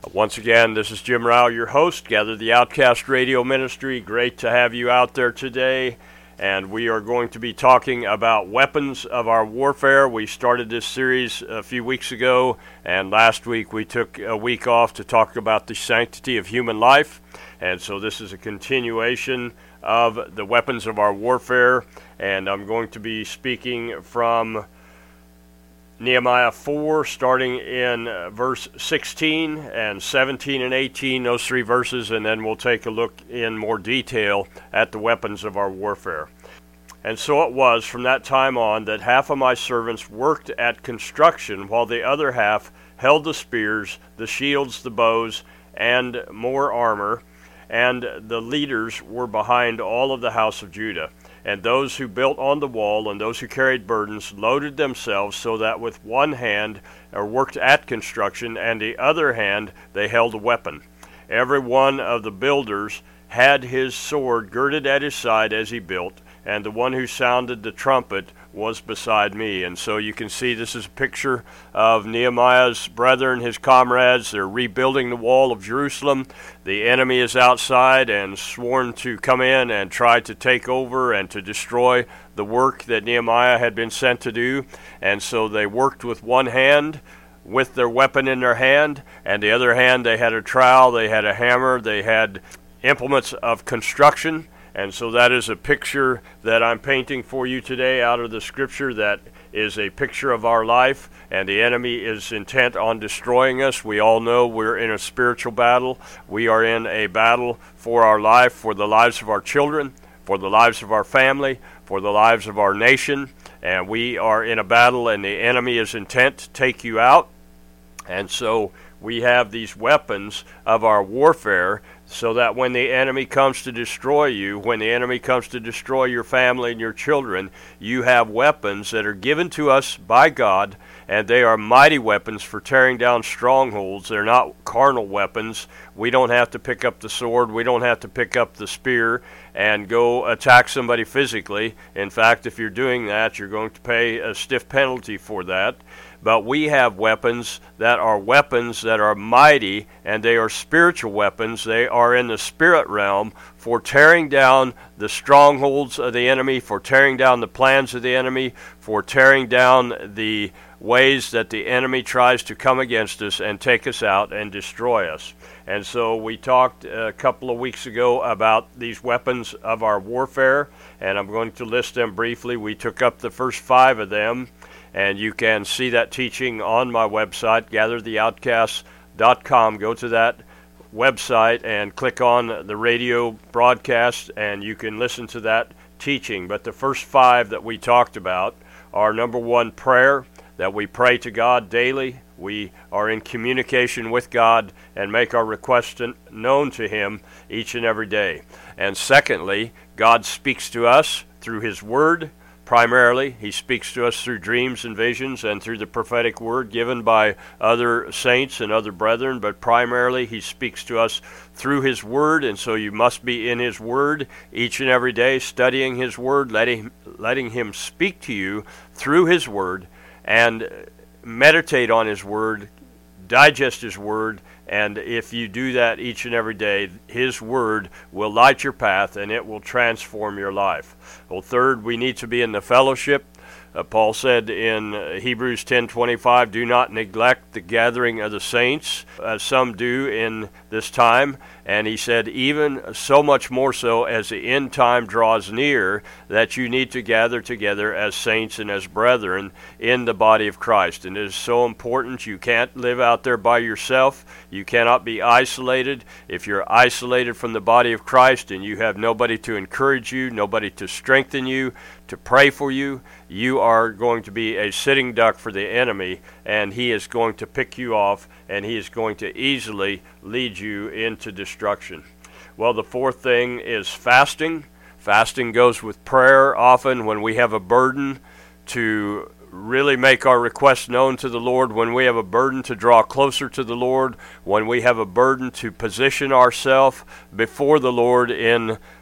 Once again, this is Jim Rao, your host, Gather the Outcast Radio Ministry. Great to have you out there today. And we are going to be talking about weapons of our warfare. We started this series a few weeks ago, and last week we took a week off to talk about the sanctity of human life. And so this is a continuation of the weapons of our warfare. And I'm going to be speaking from Nehemiah 4, starting in verse 16 and 17 and 18, those three verses, and then we'll take a look in more detail at the weapons of our warfare. And so it was from that time on that half of my servants worked at construction, while the other half held the spears, the shields, the bows, and more armor, and the leaders were behind all of the house of Judah. And those who built on the wall and those who carried burdens loaded themselves so that with one hand or worked at construction and the other hand they held a weapon. Every one of the builders had his sword girded at his side as he built, and the one who sounded the trumpet was beside me. And so you can see this is a picture of Nehemiah's brethren, his comrades. They're rebuilding the wall of Jerusalem. The enemy is outside and sworn to come in and try to take over and to destroy the work that Nehemiah had been sent to do. And so they worked with one hand, with their weapon in their hand, and the other hand they had a trowel, they had a hammer, they had implements of construction. And so that is a picture that I'm painting for you today out of the scripture that is a picture of our life, and the enemy is intent on destroying us. We all know we're in a spiritual battle. We are in a battle for our life, for the lives of our children, for the lives of our family, for the lives of our nation, and we are in a battle, and the enemy is intent to take you out. And so we have these weapons of our warfare so that when the enemy comes to destroy you, when the enemy comes to destroy your family and your children, you have weapons that are given to us by God, and they are mighty weapons for tearing down strongholds. They're not carnal weapons. We don't have to pick up the sword. We don't have to pick up the spear and go attack somebody physically. In fact, if you're doing that, you're going to pay a stiff penalty for that. But we have weapons that are mighty, and they are spiritual weapons. They are in the spirit realm for tearing down the strongholds of the enemy, for tearing down the plans of the enemy, for tearing down the ways that the enemy tries to come against us and take us out and destroy us. And so we talked a couple of weeks ago about these weapons of our warfare, and I'm going to list them briefly. We took up the first 5 of them, and you can see that teaching on my website, gathertheoutcasts.com. Go to that website and click on the radio broadcast, and you can listen to that teaching. But the first 5 that we talked about are, number 1, prayer, that we pray to God daily. We are in communication with God and make our requests known to Him each and every day. And secondly, God speaks to us through His Word. Primarily, He speaks to us through dreams and visions and through the prophetic word given by other saints and other brethren, but primarily He speaks to us through His Word, and so you must be in His Word each and every day, studying His Word, letting Him speak to you through His Word, and meditate on His Word, digest His Word, and if you do that each and every day, His Word will light your path and it will transform your life. Well, third, we need to be in the fellowship. Paul said in Hebrews 10:25, do not neglect the gathering of the saints, as some do in this time. And he said, even so much more so as the end time draws near, that you need to gather together as saints and as brethren in the body of Christ. And it is so important. You can't live out there by yourself. You cannot be isolated. If you're isolated from the body of Christ and you have nobody to encourage you, nobody to strengthen you, to pray for you, you are going to be a sitting duck for the enemy, and he is going to pick you off, and he is going to easily lead you into destruction. Well, the fourth thing is fasting. Fasting goes with prayer. Often when we have a burden to really make our requests known to the Lord, when we have a burden to draw closer to the Lord, when we have a burden to position ourselves before the Lord in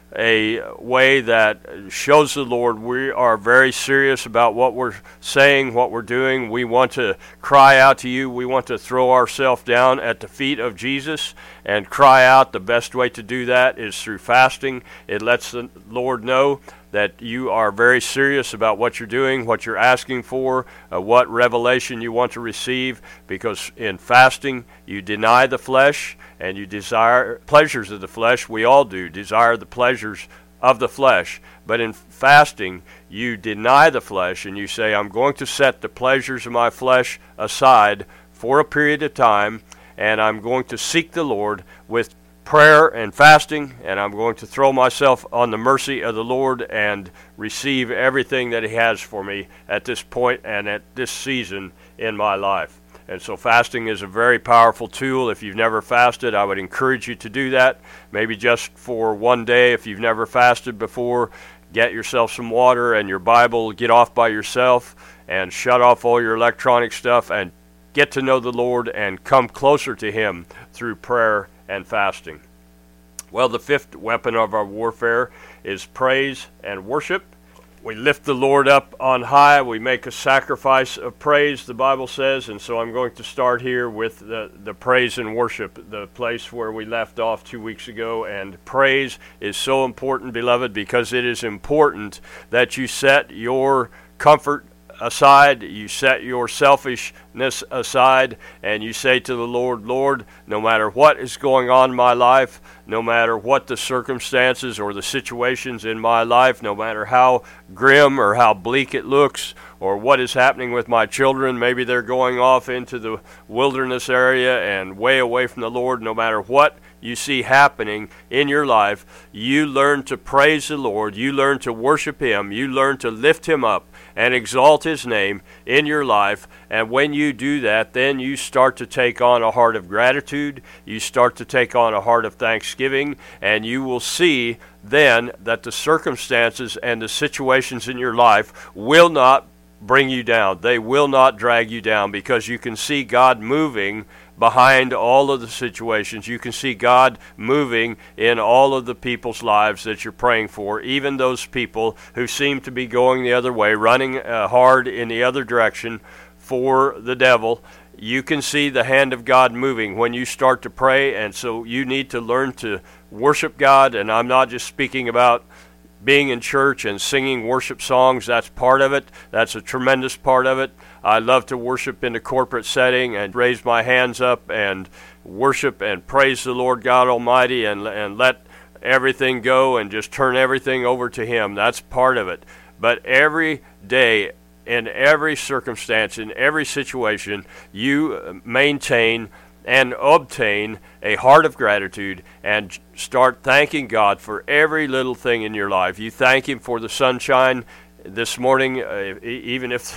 a way that shows the Lord we are very serious about what we're saying, what we're doing. We want to cry out to you. We want to throw ourselves down at the feet of Jesus and cry out. The best way to do that is through fasting. It lets the Lord know that you are very serious about what you're doing, what you're asking for, what revelation you want to receive, because in fasting you deny the flesh and you desire pleasures of the flesh. We all do desire the pleasures of the flesh, but in fasting you deny the flesh and you say, I'm going to set the pleasures of my flesh aside for a period of time, and I'm going to seek the Lord with prayer and fasting, and I'm going to throw myself on the mercy of the Lord and receive everything that He has for me at this point and at this season in my life. And so fasting is a very powerful tool. If you've never fasted, I would encourage you to do that. Maybe just for one day. If you've never fasted before, get yourself some water and your Bible, get off by yourself and shut off all your electronic stuff and get to know the Lord and come closer to Him through prayer and fasting. Well, the fifth weapon of our warfare is praise and worship. We lift the Lord up on high. We make a sacrifice of praise, the Bible says, and so I'm going to start here with the praise and worship, the place where we left off 2 weeks ago. And praise is so important, beloved, because it is important that you set your comfort aside, you set your selfishness aside, and you say to the Lord, Lord, no matter what is going on in my life, no matter what the circumstances or the situations in my life, no matter how grim or how bleak it looks, or what is happening with my children, maybe they're going off into the wilderness area and way away from the Lord, no matter what you see happening in your life, you learn to praise the Lord, you learn to worship Him, you learn to lift Him up and exalt His name in your life. And when you do that, then you start to take on a heart of gratitude, you start to take on a heart of thanksgiving, and you will see then that the circumstances and the situations in your life will not bring you down. They will not drag you down, because you can see God moving behind all of the situations. You can see God moving in all of the people's lives that you're praying for, even those people who seem to be going the other way, running hard in the other direction for the devil. You can see the hand of God moving when you start to pray, and so you need to learn to worship God. And I'm not just speaking about being in church and singing worship songs. That's part of it. That's a tremendous part of it. I love to worship in a corporate setting and raise my hands up and worship and praise the Lord God Almighty and let everything go and just turn everything over to Him. That's part of it. But every day, in every circumstance, in every situation, you maintain and obtain a heart of gratitude and start thanking God for every little thing in your life. You thank Him for the sunshine this morning, even if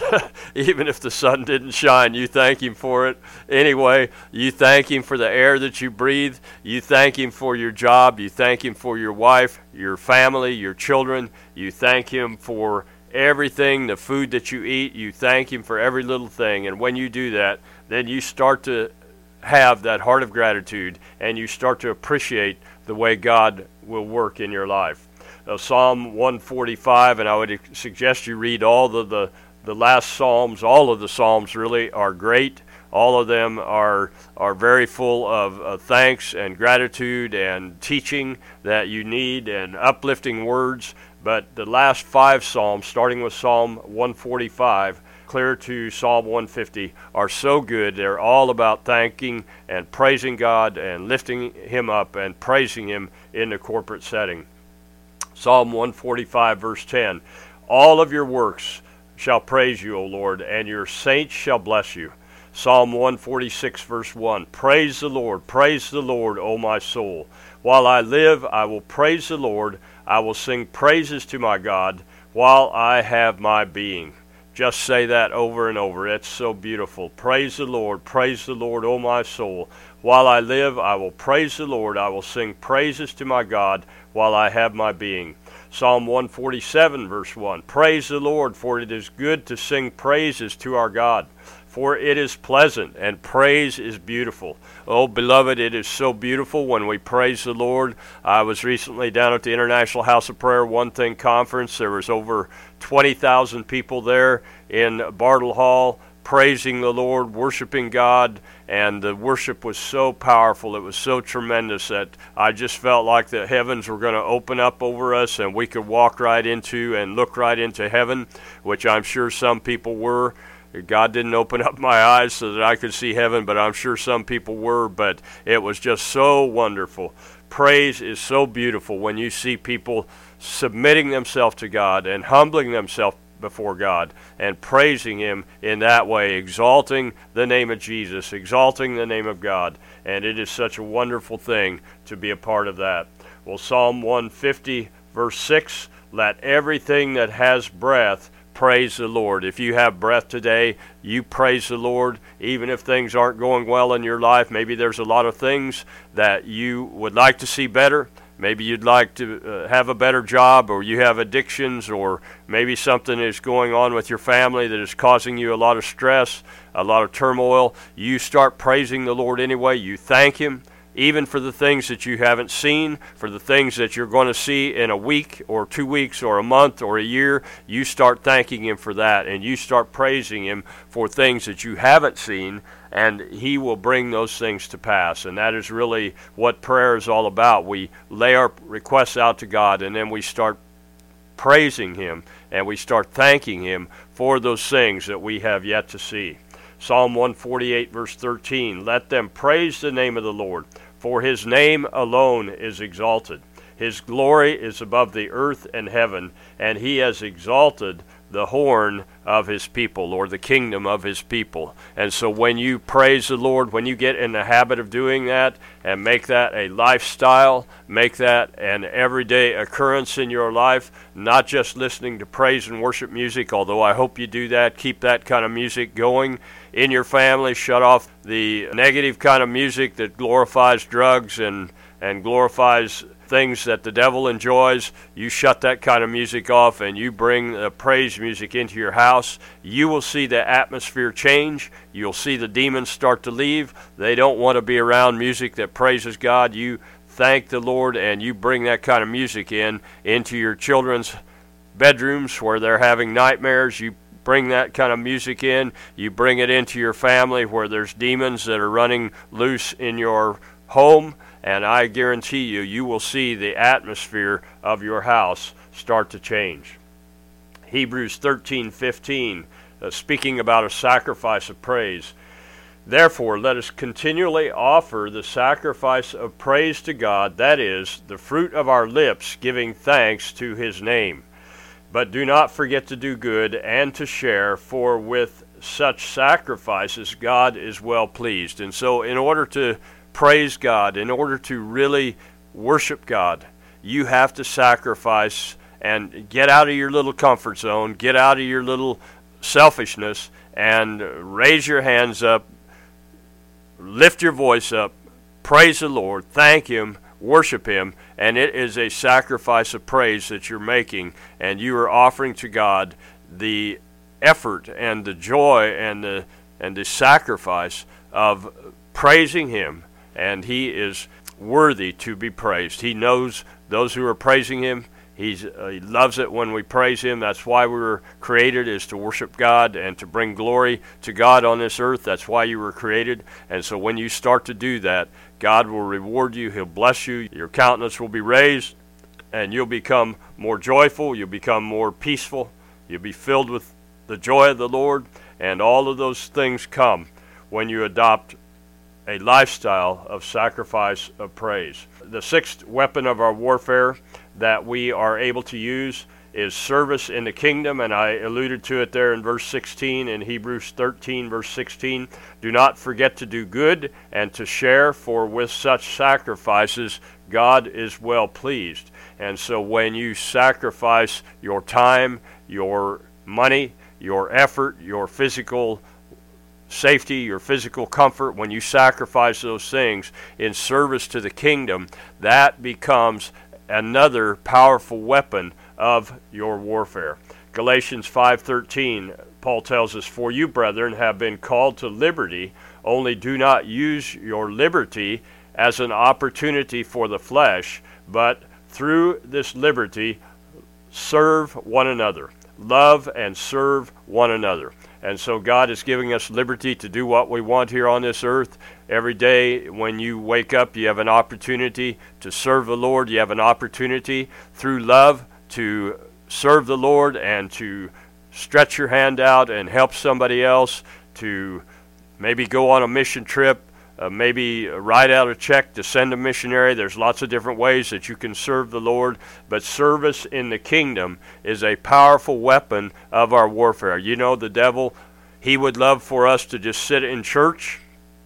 the sun didn't shine, you thank Him for it anyway. You thank Him for the air that you breathe. You thank Him for your job. You thank Him for your wife, your family, your children. You thank Him for everything, the food that you eat. You thank Him for every little thing. And when you do that, then you start to have that heart of gratitude, and you start to appreciate the way God will work in your life. Psalm 145, and I would suggest you read all of the last Psalms. All of the Psalms really are great. All of them are very full of thanks and gratitude and teaching that you need and uplifting words. But the last 5 Psalms, starting with Psalm 145, clear to Psalm 150, are so good. They're all about thanking and praising God and lifting Him up and praising Him in the corporate setting. Psalm 145, verse 10, all of your works shall praise you, O Lord, and your saints shall bless you. Psalm 146, verse 1, praise the Lord, O my soul. While I live, I will praise the Lord. I will sing praises to my God while I have my being. Just say that over and over. It's so beautiful. Praise the Lord, O my soul. While I live, I will praise the Lord. I will sing praises to my God while I have my being. Psalm 147, verse 1, praise the Lord, for it is good to sing praises to our God, for it is pleasant, and praise is beautiful. Oh, beloved, it is so beautiful when we praise the Lord. I was recently down at the International House of Prayer One Thing Conference. There was over 20,000 people there in Bartle Hall, praising the Lord, worshiping God, and the worship was so powerful. It was so tremendous that I just felt like the heavens were going to open up over us and we could walk right into and look right into heaven, which I'm sure some people were. God didn't open up my eyes so that I could see heaven, but I'm sure some people were, but it was just so wonderful. Praise is so beautiful when you see people submitting themselves to God and humbling themselves before God and praising Him in that way, exalting the name of Jesus, exalting the name of God, and it is such a wonderful thing to be a part of that. Well, Psalm 150, verse 6, let everything that has breath praise the Lord. If you have breath today, you praise the Lord, even if things aren't going well in your life. Maybe there's a lot of things that you would like to see better. Maybe you'd like to have a better job, or you have addictions, or maybe something is going on with your family that is causing you a lot of stress, a lot of turmoil. You start praising the Lord anyway. You thank Him, even for the things that you haven't seen, for the things that you're going to see in a week or 2 weeks or a month or a year. You start thanking Him for that, and you start praising Him for things that you haven't seen, and He will bring those things to pass. And that is really what prayer is all about. We lay our requests out to God, and then we start praising Him, and we start thanking Him for those things that we have yet to see. Psalm 148, verse 13, let them praise the name of the Lord, for His name alone is exalted. His glory is above the earth and heaven, and He has exalted the horn of His people, or the kingdom of His people. And so when you praise the Lord, when you get in the habit of doing that and make that a lifestyle, make that an everyday occurrence in your life, not just listening to praise and worship music, although I hope you do that. Keep that kind of music going in your family. Shut off the negative kind of music that glorifies drugs and glorifies things that the devil enjoys. You shut that kind of music off and you bring the praise music into your house. You will see the atmosphere change. You'll see the demons start to leave. They don't want to be around music that praises God. You thank the Lord and you bring that kind of music into your children's bedrooms where they're having nightmares. You bring that kind of music in. You bring it into your family where there's demons that are running loose in your home. And I guarantee you, you will see the atmosphere of your house start to change. Hebrews 13:15, speaking about a sacrifice of praise. Therefore, let us continually offer the sacrifice of praise to God, that is, the fruit of our lips, giving thanks to His name. But do not forget to do good and to share, for with such sacrifices God is well pleased. And so in order to praise God, in order to really worship God, you have to sacrifice and get out of your little comfort zone, get out of your little selfishness, and raise your hands up, lift your voice up, praise the Lord, thank Him, worship Him, and it is a sacrifice of praise that you're making, and you are offering to God the effort and the joy and the sacrifice of praising Him. And He is worthy to be praised. He knows those who are praising Him. He loves it when we praise Him. That's why we were created, is to worship God and to bring glory to God on this earth. That's why you were created. And so when you start to do that, God will reward you. He'll bless you. Your countenance will be raised, and you'll become more joyful. You'll become more peaceful. You'll be filled with the joy of the Lord. And all of those things come when you adopt a lifestyle of sacrifice of praise. The sixth weapon of our warfare that we are able to use is service in the kingdom, and I alluded to it there in verse 16 in Hebrews 13, verse 16. Do not forget to do good and to share, for with such sacrifices God is well pleased. And so when you sacrifice your time, your money, your effort, your physical safety, your physical comfort, when you sacrifice those things in service to the kingdom, that becomes another powerful weapon of your warfare. Galatians 5:13 Paul tells us, "For you, brethren, have been called to liberty, only do not use your liberty as an opportunity for the flesh, but through this liberty serve one another." Love and serve one another. And so God is giving us liberty to do what we want here on this earth. Every day when you wake up, you have an opportunity to serve the Lord. You have an opportunity through love to serve the Lord and to stretch your hand out and help somebody else, to maybe go on a mission trip, maybe write out a check to send a missionary. There's lots of different ways that you can serve the Lord, but service in the kingdom is a powerful weapon of our warfare. You know, the devil, he would love for us to just sit in church.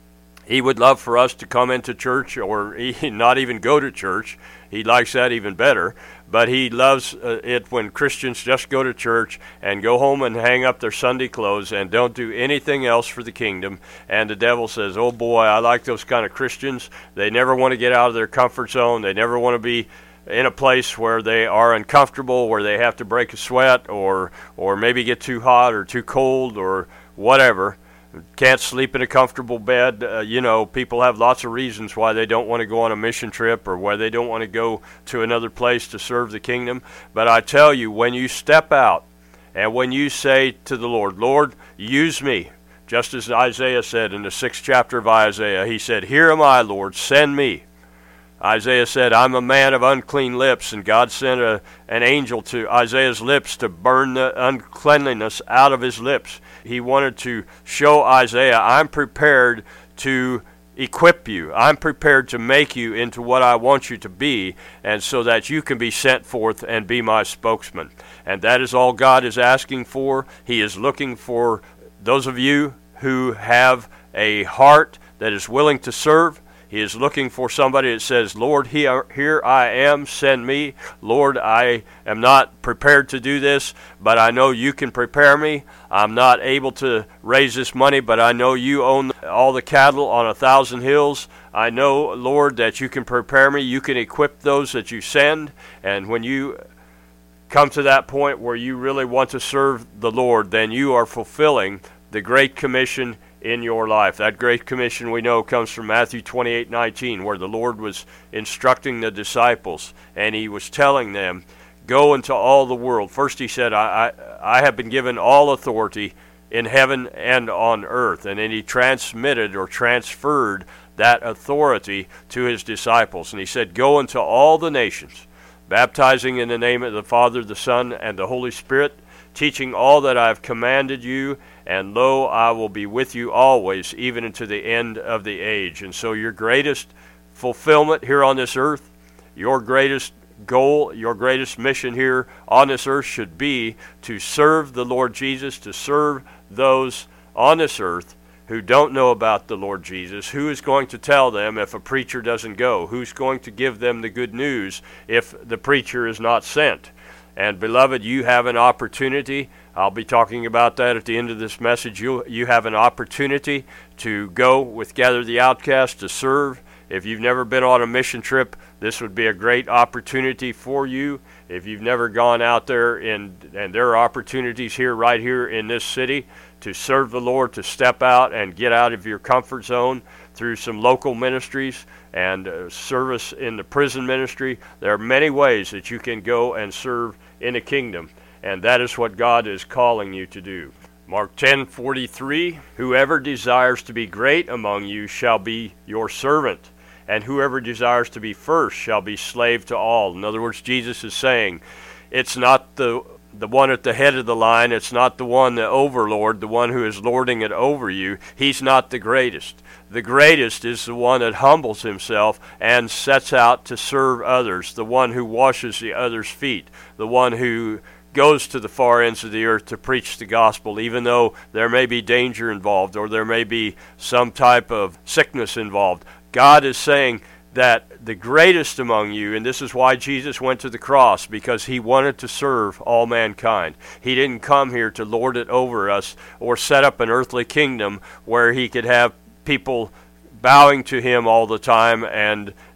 He would love for us to come into church or not even go to church. He likes that even better. But he loves it when Christians just go to church and go home and hang up their Sunday clothes and don't do anything else for the kingdom. And the devil says, "Oh boy, I like those kind of Christians. They never want to get out of their comfort zone. They never want to be in a place where they are uncomfortable, where they have to break a sweat or maybe get too hot or too cold or whatever. Can't sleep in a comfortable bed." People have lots of reasons why they don't want to go on a mission trip or why they don't want to go to another place to serve the kingdom. But I tell you, when you step out and when you say to the Lord, "Lord, use me," just as Isaiah said in the 6th chapter of Isaiah, he said, "Here am I, Lord, send me." Isaiah said, "I'm a man of unclean lips," and God sent an angel to Isaiah's lips to burn the uncleanliness out of his lips. He wanted to show Isaiah, "I'm prepared to equip you. I'm prepared to make you into what I want you to be, and so that you can be sent forth and be my spokesman." And that is all God is asking for. He is looking for those of you who have a heart that is willing to serve. He is looking for somebody that says, "Lord, here I am, send me. Lord, I am not prepared to do this, but I know you can prepare me. I'm not able to raise this money, but I know you own all the cattle on 1,000 hills. I know, Lord, that you can prepare me. You can equip those that you send." And when you come to that point where you really want to serve the Lord, then you are fulfilling the Great Commission in your life. That Great Commission we know comes from Matthew 28:19, where the Lord was instructing the disciples and he was telling them, "Go into all the world." First he said, I have been given all authority in heaven and on earth. And then he transmitted or transferred that authority to his disciples. And he said, "Go into all the nations, baptizing in the name of the Father, the Son, and the Holy Spirit, teaching all that I have commanded you, and lo, I will be with you always, even unto the end of the age." And so your greatest fulfillment here on this earth, your greatest goal, your greatest mission here on this earth should be to serve the Lord Jesus, to serve those on this earth who don't know about the Lord Jesus. Who is going to tell them if a preacher doesn't go? Who's going to give them the good news if the preacher is not sent? And beloved, you have an opportunity. I'll be talking about that at the end of this message. You have an opportunity to go with Gather the Outcast to serve. If you've never been on a mission trip, this would be a great opportunity for you. If you've never gone out there, and there are opportunities right here in this city to serve the Lord, to step out and get out of your comfort zone through some local ministries and service in the prison ministry. There are many ways that you can go and serve in the kingdom, and that is what God is calling you to do. Mark 10:43, "Whoever desires to be great among you shall be your servant, and whoever desires to be first shall be slave to all." In other words, Jesus is saying, it's not the one at the head of the line, it's not the one, the overlord, the one who is lording it over you. He's not the greatest. The greatest is the one that humbles himself and sets out to serve others, the one who washes the other's feet, the one who goes to the far ends of the earth to preach the gospel, even though there may be danger involved or there may be some type of sickness involved. God is saying that the greatest among you, and this is why Jesus went to the cross, because he wanted to serve all mankind. He didn't come here to lord it over us or set up an earthly kingdom where he could have people bowing to him all the time and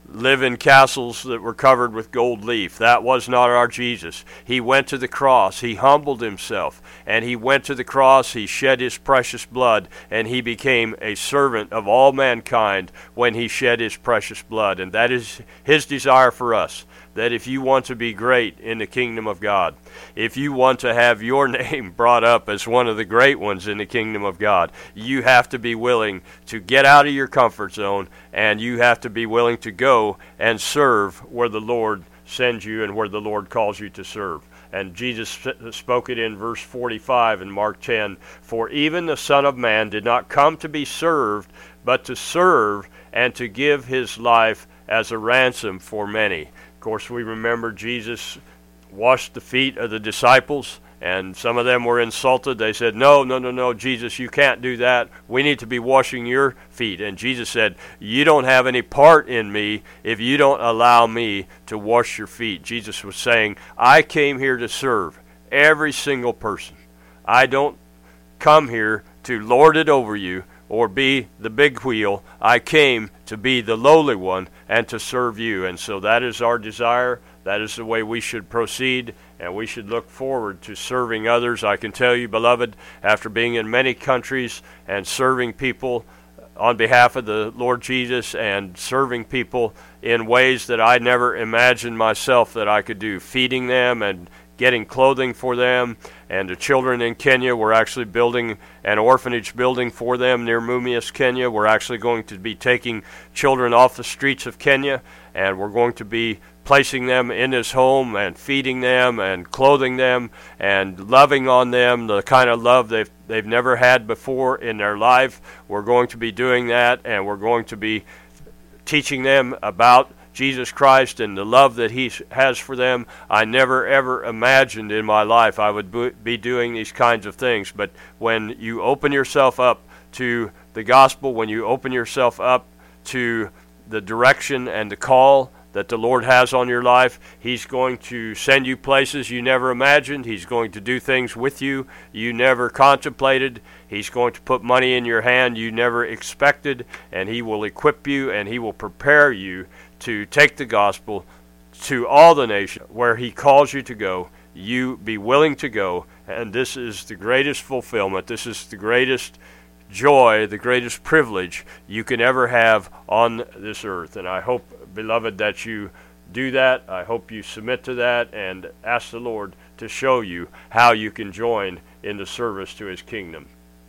live in castles that were covered with gold leaf. That was not our Jesus. He went to the cross. He humbled himself, and he went to the cross. He shed his precious blood, and he became a servant of all mankind when he shed his precious blood. And that is his desire for us, that if you want to be great in the kingdom of God, if you want to have your name brought up as one of the great ones in the kingdom of God, you have to be willing to get out of your comfort zone, and you have to be willing to go and serve where the Lord sends you and where the Lord calls you to serve. And Jesus spoke it in verse 45 in Mark 10, "For even the Son of Man did not come to be served, but to serve and to give his life as a ransom for many." Of course, we remember Jesus washed the feet of the disciples, and some of them were insulted. They said, no, Jesus, you can't do that. We need to be washing your feet. And Jesus said, you don't have any part in me if you don't allow me to wash your feet. Jesus was saying, I came here to serve every single person. I don't come here to lord it over you or be the big wheel. I came to be the lowly one and to serve you. And so that is our desire. That is the way we should proceed, and we should look forward to serving others. I can tell you, beloved, after being in many countries and serving people on behalf of the Lord Jesus and serving people in ways that I never imagined myself that I could do, feeding them and getting clothing for them. And the children in Kenya, we're actually building an orphanage building for them near Mumias, Kenya. We're actually going to be taking children off the streets of Kenya, and we're going to be placing them in his home and feeding them and clothing them and loving on them, the kind of love they've never had before in their life. We're going to be doing that, and we're going to be teaching them about Jesus Christ and the love that he has for them. I never ever imagined in my life I would be doing these kinds of things, but when you open yourself up to the gospel, when you open yourself up to the direction and the call that the Lord has on your life, he's going to send you places you never imagined. He's going to do things with you you never contemplated. He's going to put money in your hand you never expected, and he will equip you and he will prepare you to take the gospel to all the nations where he calls you to go. You be willing to go, and this is the greatest fulfillment. This is the greatest joy, the greatest privilege you can ever have on this earth. And I hope, beloved, that you do that. I hope you submit to that and ask the Lord to show you how you can join in the service to his kingdom.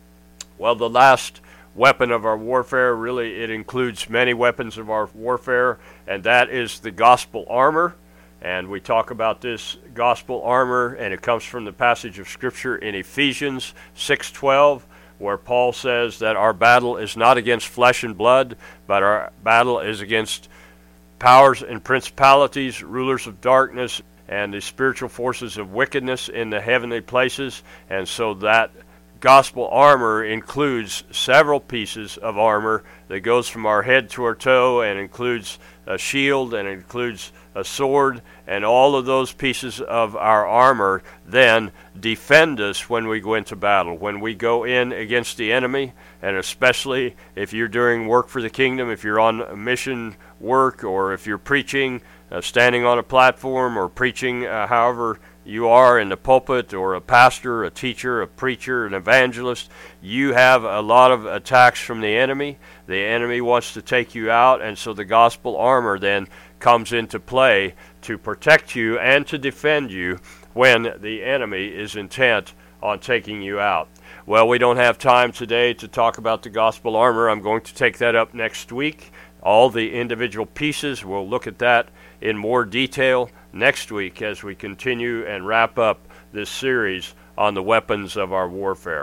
Well, the last weapon of our warfare, really it includes many weapons of our warfare, and that is the gospel armor. And we talk about this gospel armor, and it comes from the passage of Scripture in Ephesians 6:12, where Paul says that our battle is not against flesh and blood, but our battle is against powers and principalities, rulers of darkness, and the spiritual forces of wickedness in the heavenly places. And so that gospel armor includes several pieces of armor that goes from our head to our toe, and includes a shield, and includes a sword, and all of those pieces of our armor then defend us when we go into battle, when we go in against the enemy. And especially if you're doing work for the kingdom, if you're on mission work, or if you're preaching, standing on a platform, or preaching however you are in the pulpit, or a pastor, a teacher, a preacher, an evangelist, you have a lot of attacks from the enemy. The enemy wants to take you out, and so the gospel armor then comes into play to protect you and to defend you when the enemy is intent on taking you out. Well, we don't have time today to talk about the gospel armor. I'm going to take that up next week. All the individual pieces, we'll look at that in more detail next week as we continue and wrap up this series on the weapons of our warfare.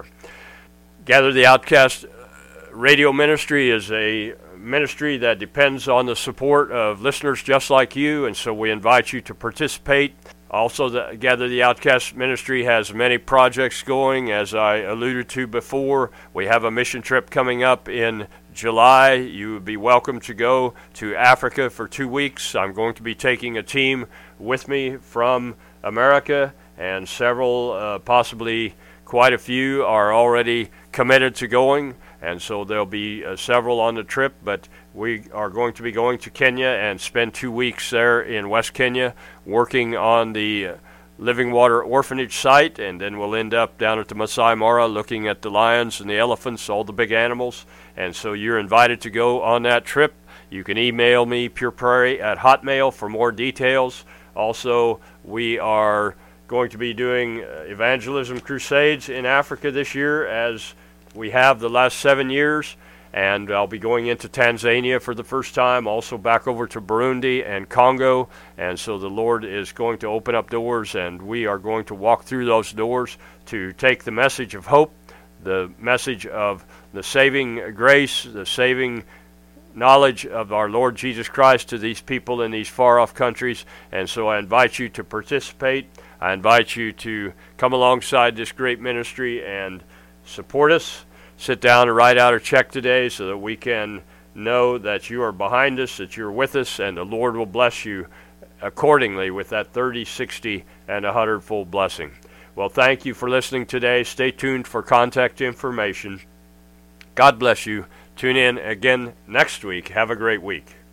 Gather the Outcast radio ministry is a ministry that depends on the support of listeners just like you, and so we invite you to participate. Also, the Gather the Outcast ministry has many projects going, as I alluded to before. We have a mission trip coming up in July. You would be welcome to go to Africa for 2 weeks. I'm going to be taking a team with me from America, and several, possibly quite a few, are already committed to going, and so there'll be several on the trip. But we are going to be going to Kenya and spend 2 weeks there in West Kenya working on the Living Water Orphanage site, and then we'll end up down at the Masai Mara looking at the lions and the elephants, all the big animals. And so you're invited to go on that trip. You can email me, Pure Prairie at Hotmail, for more details. Also, we are going to be doing evangelism crusades in Africa this year, as we have the last 7 years. And I'll be going into Tanzania for the first time, also back over to Burundi and Congo. And so the Lord is going to open up doors, and we are going to walk through those doors to take the message of hope, the message of the saving grace, the saving knowledge of our Lord Jesus Christ to these people in these far-off countries. And so I invite you to participate. I invite you to come alongside this great ministry and support us. Sit down and write out a check today so that we can know that you are behind us, that you're with us, and the Lord will bless you accordingly with that 30, 60, and 100-fold blessing. Well, thank you for listening today. Stay tuned for contact information. God bless you. Tune in again next week. Have a great week.